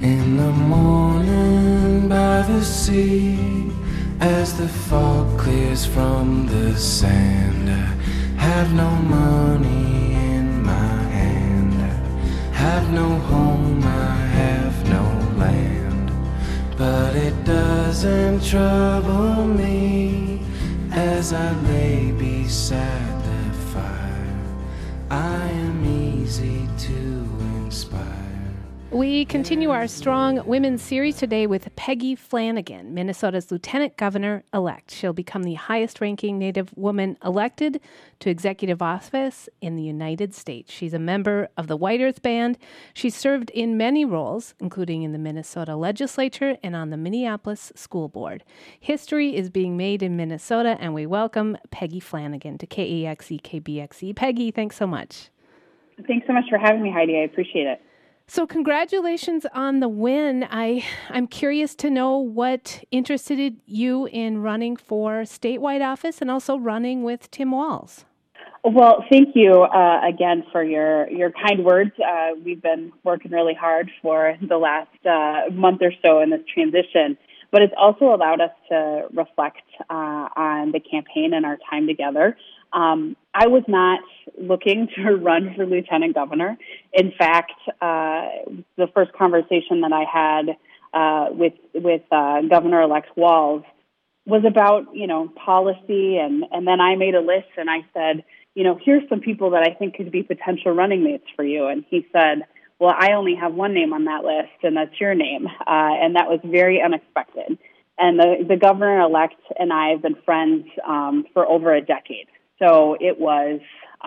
In the morning by the sea, as the fog clears from the sand, I have no money in my hand, I have no home, I have no land, but it doesn't trouble me as I lay beside the fire. I am easy to inspire. We continue our Strong Women series today with Peggy Flanagan, Minnesota's Lieutenant Governor-elect. She'll become the highest-ranking Native woman elected to executive office in the United States. She's a member of the White Earth Band. She's served in many roles, including in the Minnesota legislature and on the Minneapolis School Board. History is being made in Minnesota, and we welcome Peggy Flanagan to KEXE, KBXE. Peggy, thanks so much. Thanks so much for having me, Heidi. I appreciate it. So congratulations on the win. I'm curious to know what interested you in running for statewide office and also running with Tim Walz. Well, thank you again for your kind words. We've been working really hard for the last month or so in this transition, but it's also allowed us to reflect on the campaign and our time together. I was not looking to run for lieutenant governor. In fact, the first conversation that I had with Governor-elect Walz was about, policy, and then I made a list and I said, here's some people that I think could be potential running mates for you. And he said, well, I only have one name on that list, and that's your name. And that was very unexpected. And the governor-elect and I have been friends for over a decade. So it was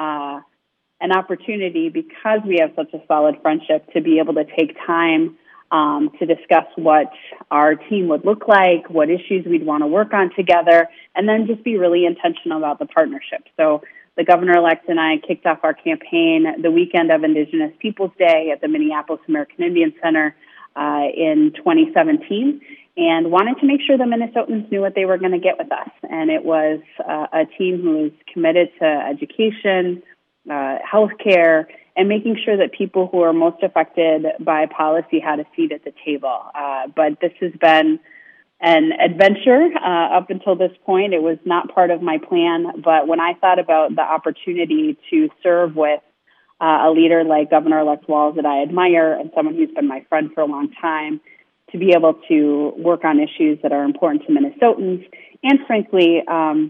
an opportunity, because we have such a solid friendship, to be able to take time to discuss what our team would look like, what issues we'd want to work on together, and then just be really intentional about the partnership. So the governor-elect and I kicked off our campaign the weekend of Indigenous Peoples Day at the Minneapolis American Indian Center in 2017, and wanted to make sure the Minnesotans knew what they were going to get with us. And it was a team who is committed to education, healthcare, and making sure that people who are most affected by policy had a seat at the table. But this has been an adventure up until this point. It was not part of my plan, but when I thought about the opportunity to serve with a leader like Governor-elect Walz that I admire and someone who's been my friend for a long time, to be able to work on issues that are important to Minnesotans, and frankly,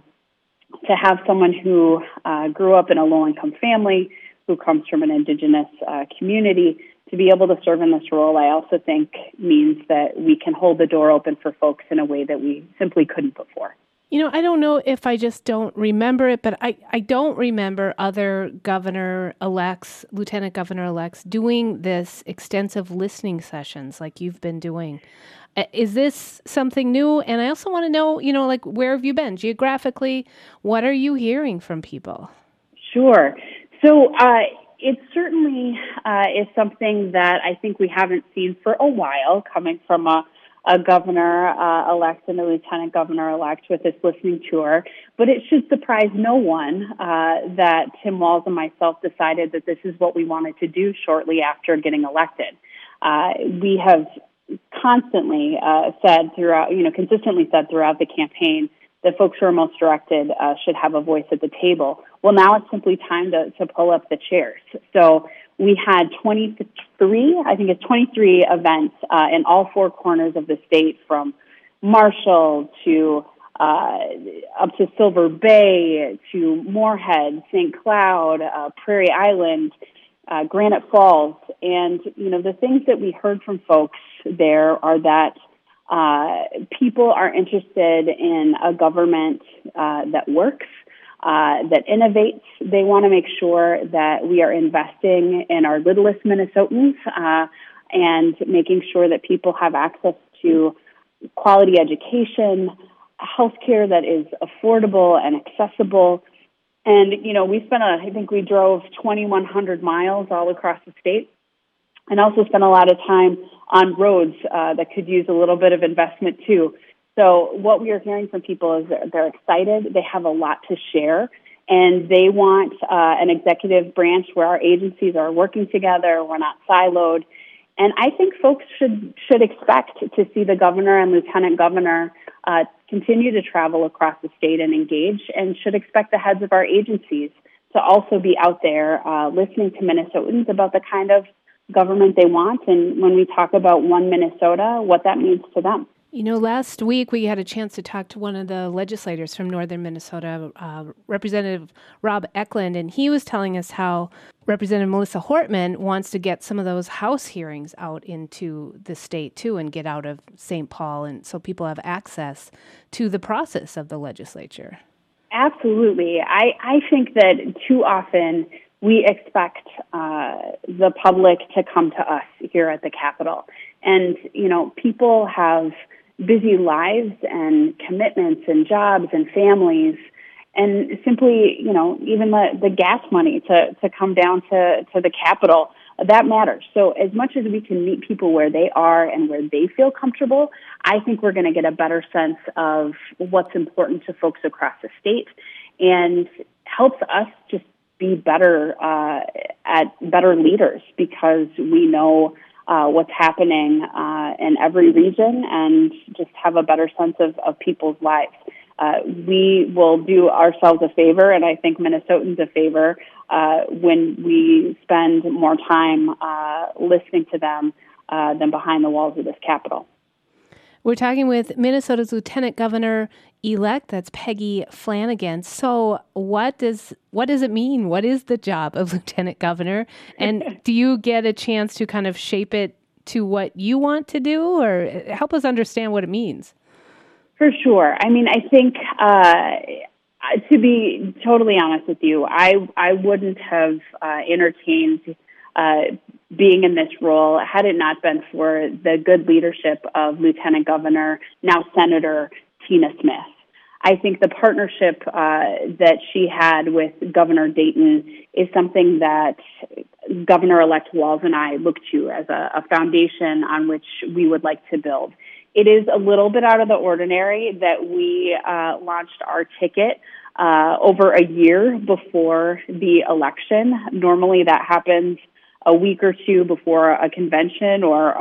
to have someone who grew up in a low-income family, who comes from an Indigenous community, to be able to serve in this role, I also think means that we can hold the door open for folks in a way that we simply couldn't before. I don't know if I just don't remember it, but I don't remember other governor-elects, lieutenant governor-elects doing this extensive listening sessions like you've been doing. Is this something new? And I also want to know, where have you been geographically? What are you hearing from people? Sure. So it certainly is something that I think we haven't seen for a while, coming from a governor-elect and a lieutenant governor-elect with this listening tour. But it should surprise no one that Tim Walz and myself decided that this is what we wanted to do shortly after getting elected. We have constantly consistently said throughout the campaign that folks who are most directed should have a voice at the table. Well, now it's simply time to pull up the chairs. So we had 23 events in all four corners of the state, from Marshall to up to Silver Bay to Moorhead, St. Cloud, Prairie Island, Granite Falls. And, the things that we heard from folks there are that people are interested in a government that works, that innovates. They want to make sure that we are investing in our littlest Minnesotans and making sure that people have access to quality education, healthcare that is affordable and accessible. And, we drove 2,100 miles all across the state, and also spent a lot of time on roads that could use a little bit of investment too. So what we are hearing from people is they're excited, they have a lot to share, and they want an executive branch where our agencies are working together, we're not siloed, And I think folks should expect to see the governor and lieutenant governor continue to travel across the state and engage, and should expect the heads of our agencies to also be out there listening to Minnesotans about the kind of government they want, and when we talk about One Minnesota, what that means to them. You know, last week we had a chance to talk to one of the legislators from northern Minnesota, Representative Rob Eklund, and he was telling us how Representative Melissa Hortman wants to get some of those House hearings out into the state, too, and get out of St. Paul, and so people have access to the process of the legislature. Absolutely. I think that too often we expect the public to come to us here at the Capitol. And, you know, people have busy lives and commitments and jobs and families, and simply, you know, even the gas money to come down to the Capitol, that matters. So as much as we can meet people where they are and where they feel comfortable, I think we're going to get a better sense of what's important to folks across the state, and helps us just be better better leaders, because we know what's happening in every region, and just have a better sense of people's lives. We will do ourselves a favor, and I think Minnesotans a favor, when we spend more time listening to them than behind the walls of this Capitol. We're talking with Minnesota's Lieutenant Governor-elect, that's Peggy Flanagan. So what does it mean? What is the job of Lieutenant Governor? And do you get a chance to kind of shape it to what you want to do, or help us understand what it means? For sure. I mean, I think, to be totally honest with you, I wouldn't have entertained being in this role had it not been for the good leadership of Lieutenant Governor, now Senator Tina Smith. I think the partnership that she had with Governor Dayton is something that Governor-elect Walz and I look to as a foundation on which we would like to build. It is a little bit out of the ordinary that we launched our ticket over a year before the election. Normally that happens a week or two before a convention, or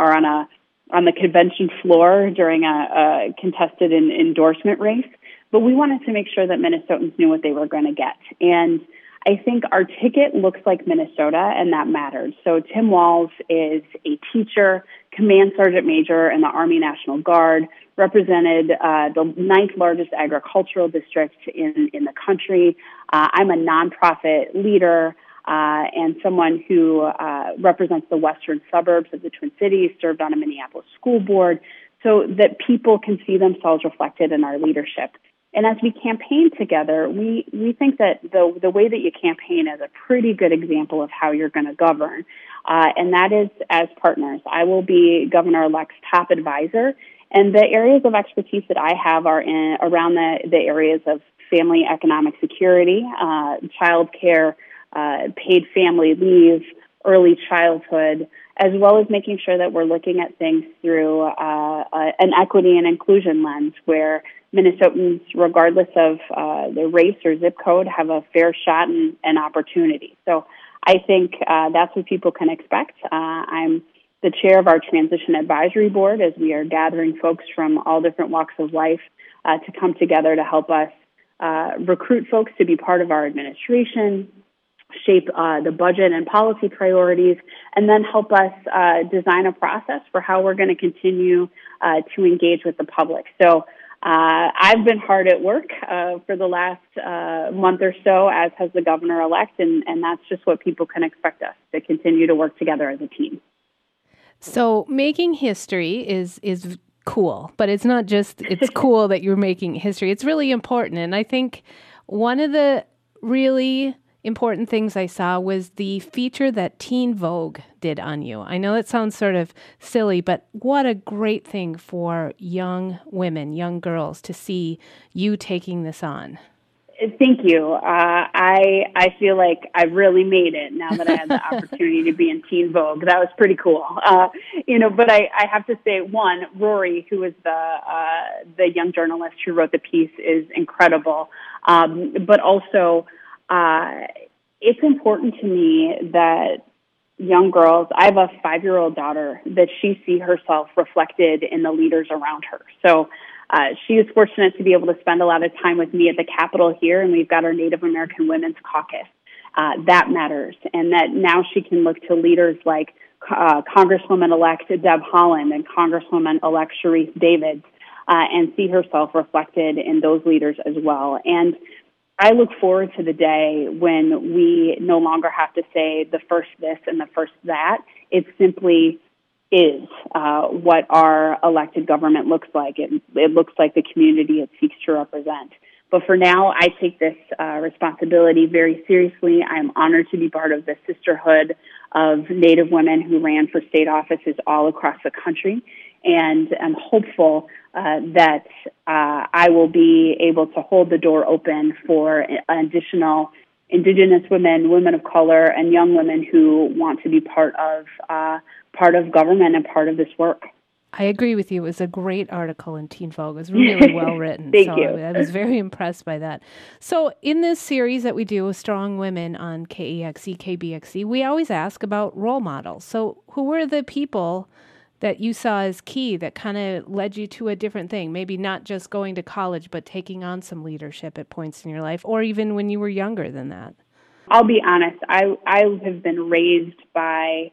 on the convention floor during a contested endorsement race. But we wanted to make sure that Minnesotans knew what they were going to get. And I think our ticket looks like Minnesota, and that mattered. So Tim Walz is a teacher, Command Sergeant Major in the Army National Guard, represented the 9th largest agricultural district in the country. I'm a nonprofit leader and someone who represents the western suburbs of the Twin Cities, served on a Minneapolis school board, so that people can see themselves reflected in our leadership. And as we campaign together, we think that the way that you campaign is a pretty good example of how you're going to govern, and that is as partners. I will be Governor-elect's top advisor, and the areas of expertise that I have are around the areas of family economic security, child care, paid family leave, early childhood, as well as making sure that we're looking at things through an equity and inclusion lens, where Minnesotans, regardless of their race or zip code, have a fair shot and opportunity. So I think that's what people can expect. I'm the chair of our Transition Advisory Board, as we are gathering folks from all different walks of life to come together to help us recruit folks to be part of our administration, shape the budget and policy priorities, and then help us design a process for how we're going to continue to engage with the public. So I've been hard at work for the last month or so, as has the governor-elect, and that's just what people can expect us to continue to work together as a team. So making history is cool, but it's not just, it's cool that you're making history. It's really important. And I think one of the really important things I saw was the feature that Teen Vogue did on you. I know it sounds sort of silly, but what a great thing for young women, young girls, to see you taking this on. Thank you. I feel like I've really made it now that I had the opportunity to be in Teen Vogue. That was pretty cool. But I have to say, one, Rory, who is the young journalist who wrote the piece, is incredible. But also, it's important to me that young girls. I have a 5-year-old daughter that she sees herself reflected in the leaders around her. So she is fortunate to be able to spend a lot of time with me at the Capitol here, and we've got our Native American Women's Caucus. That matters, and that now she can look to leaders like Congresswoman-elect Deb Haaland and Congresswoman-elect Sharice Davids and see herself reflected in those leaders as well. And I look forward to the day when we no longer have to say the first this and the first that. It simply is what our elected government looks like. It looks like the community it seeks to represent. But for now, I take this responsibility very seriously. I am honored to be part of the sisterhood of Native women who ran for state offices all across the country, and I'm hopeful that I will be able to hold the door open for additional Indigenous women, women of color, and young women who want to be part of government and part of this work. I agree with you. It was a great article in Teen Vogue. It was really well written. Thank you. I was very impressed by that. So in this series that we do with Strong Women on KEXE, KBXE, we always ask about role models. So who were the people that you saw as key that kind of led you to a different thing? Maybe not just going to college, but taking on some leadership at points in your life, or even when you were younger than that. I'll be honest. I have been raised by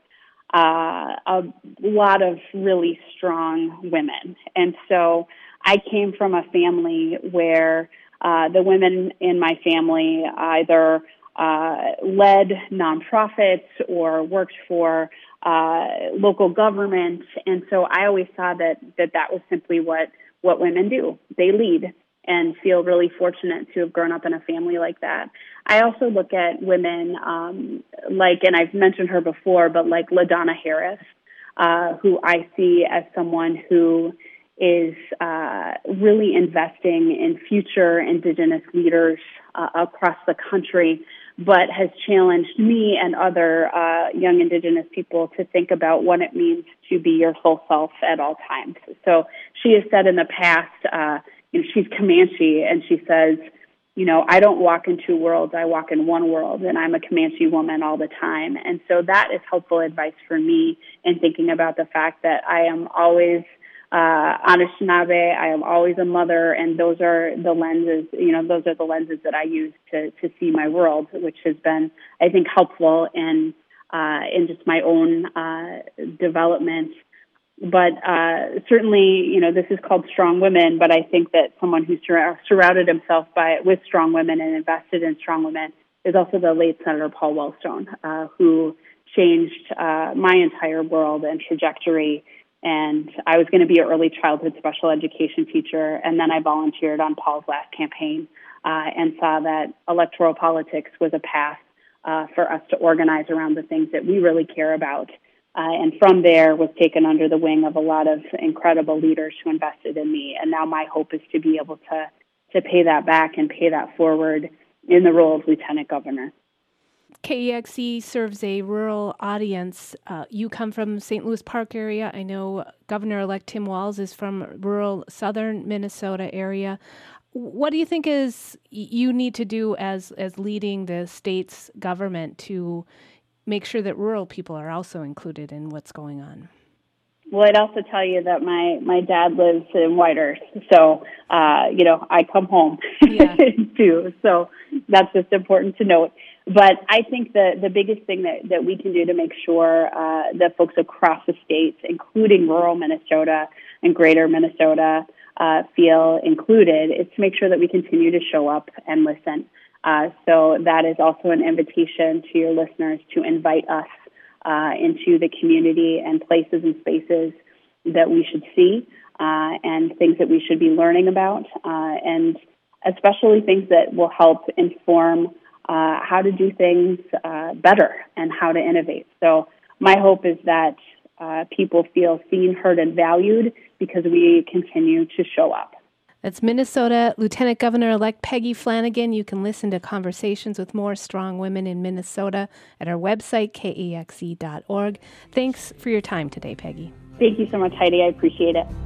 a lot of really strong women. And so I came from a family where the women in my family either led nonprofits or worked for local government. And so I always saw that was simply what women do. They lead, and feel really fortunate to have grown up in a family like that. I also look at women and I've mentioned her before, but like LaDonna Harris, who I see as someone who is really investing in future Indigenous leaders across the country, but has challenged me and other young Indigenous people to think about what it means to be your full self at all times. So she has said in the past, she's Comanche, and she says, I don't walk in two worlds, I walk in one world, and I'm a Comanche woman all the time. And so that is helpful advice for me in thinking about the fact that I am always Anishinaabe, I am always a mother, and those are the lenses, that I use to see my world, which has been, I think, helpful in just my own development. But certainly, this is called Strong Women, but I think that someone who's surrounded himself with strong women and invested in strong women is also the late Senator Paul Wellstone, who changed my entire world and trajectory. And I was going to be an early childhood special education teacher, and then I volunteered on Paul's last campaign and saw that electoral politics was a path for us to organize around the things that we really care about. And from there was taken under the wing of a lot of incredible leaders who invested in me. And now my hope is to be able to pay that back and pay that forward in the role of Lieutenant Governor. KEXE serves a rural audience. You come from St. Louis Park area. I know Governor-elect Tim Walz is from rural southern Minnesota area. What do you think is you need to do as leading the state's government to make sure that rural people are also included in what's going on? Well, I'd also tell you that my dad lives in Whitehurst, so I come home too. So that's just important to note. But I think the biggest thing that we can do to make sure that folks across the state, including rural Minnesota and greater Minnesota, feel included is to make sure that we continue to show up and listen. So that is also an invitation to your listeners to invite us into the community and places and spaces that we should see and things that we should be learning about, and especially things that will help inform how to do things better and how to innovate. So my hope is that people feel seen, heard, and valued because we continue to show up. That's Minnesota Lieutenant Governor-elect Peggy Flanagan. You can listen to conversations with more strong women in Minnesota at our website, kexe.org. Thanks for your time today, Peggy. Thank you so much, Heidi. I appreciate it.